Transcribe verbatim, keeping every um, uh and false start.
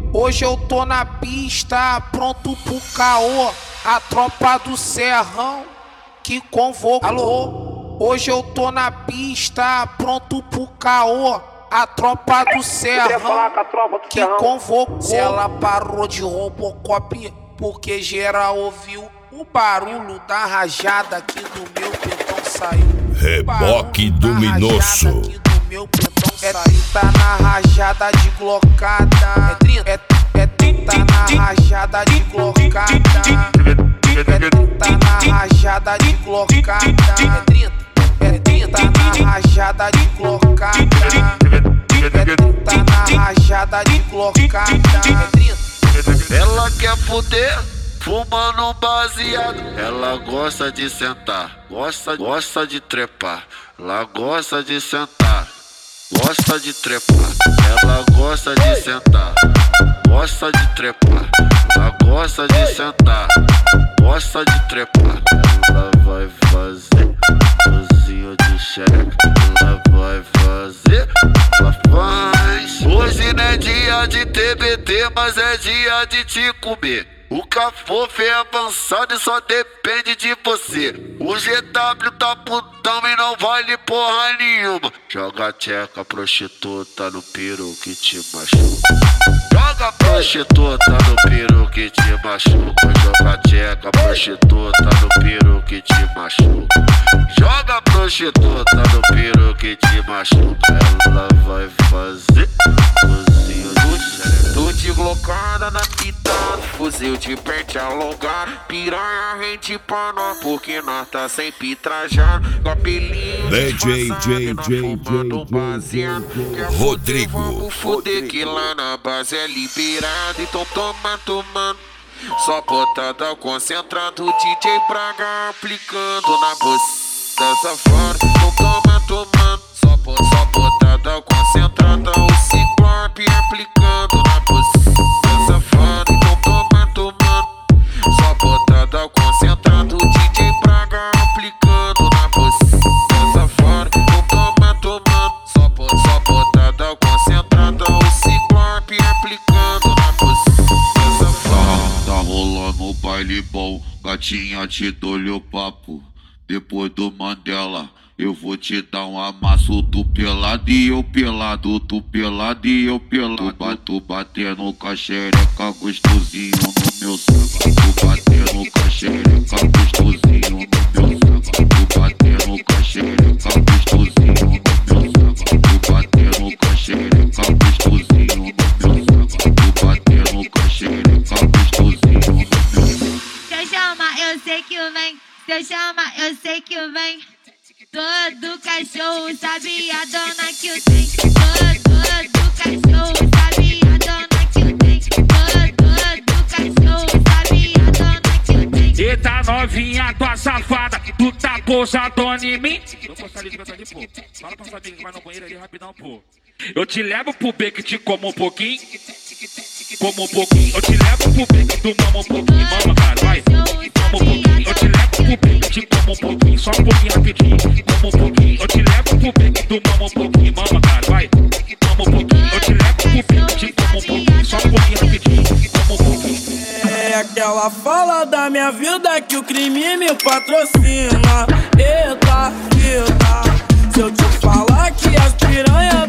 Hoje eu tô na pista, pronto pro caô. A tropa do Serrão que convocou. Alô, hoje eu tô na pista, pronto pro caô. A tropa do Serrão que convocou. Se ela parou de Robocop, porque geral ouviu o barulho da rajada que do meu pentão saiu. Reboque luminoso. É trinta na rajada de glocada. É trinta, é, é trinta na rajada de glocada. É trinta na rajada de glocada. É trinta, é trinta na rajada de glocada. É trinta na rajada de glocada. É trinta. Ela quer fuder, fumando baseado. Ela gosta de sentar, gosta, gosta de trepar. Ela gosta de sentar, gosta de trepar. Ela gosta de sentar, gosta de trepar. Ela gosta de sentar, gosta de trepar. Ela vai fazer cozinho de xereca. Ela vai fazer, ela faz. Hoje não é dia de T B T, mas é dia de te comer. O Cafofo é avançado e só depende de você. O G W tá putão e não vale porra nenhuma. Joga tcheca prostituta no peru que te machuca. Joga prostituta no peru que te machuca. Joga tcheca prostituta no peru que te machuca. Joga prostituta no peru que te machuca. Ela vai fazer cozinho de xereca. Tô de glocada na pitada, fuzil de pente alongado. Piranha rende pra nós, porque nós tá sempre trajado. Cabelinho D J, J, J, fumando baseado. Rodrigo. Vamos fuder que lá na base é liberado. Então toma, tomando. Só botada concentrado, D J Braga aplicando na buceta safada. Então toma, tomando. Só, só botada concentrada, o Ciclope aplicando na buceta safada. Então toma, tomando. Só botada concentrada, o D J Braga aplicando na buceta safada. Então toma, tomando. Só, só botada concentrada, o Ciclope aplicando na buceta safada. Tá rolando o baile bom, gatinha te dou-lhe o papo. Depois do Mandela, eu vou te dar um amasso. Tu pelado e eu pelado, tu pelado e eu pelado. Tu batendo com a xereca gostosinho no meu saco. Tu batendo com a xereca gostosinho no meu saco. Tu batendo com a xereca gostosinho no meu saco. Tu batendo com a xereca gostosinho no meu saco. Tu batendo com a xereca gostosinho no meu saco. Se eu chamar, eu sei que vem. Se eu chamar, eu sei que vem. Todo cachorro sabe a dona que eu tenho. Todo, todo cachorro sabe a dona que eu tenho. Todo, todo cachorro sabe a dona que eu tenho. Eita novinha, tua safada, tu tá pousadona em mim? Tô postando ali, ali, pô. Fala pra sua amiga que vai no banheiro ali rapidão, pô. Eu te levo pro beco e te como um pouquinho. Como um pouquinho. Eu te levo pro beco e tu mama um pouquinho. Mama, cara, vai. Mama um pouquinho. Eu te levo pro beco e te como um pouquinho. Só um pouquinho rapidinho. Mama um pouquinho. Eu te levo pro beco e tu mama um pouquinho. Mama, cara, vai. Mama um pouquinho. Eu te levo pro beco e te como um pouquinho. Só um pouquinho rapidinho. Mama um pouquinho. É aquela fala da minha vida que o crime me patrocina. Eita, eita. Se eu te falar que as piranha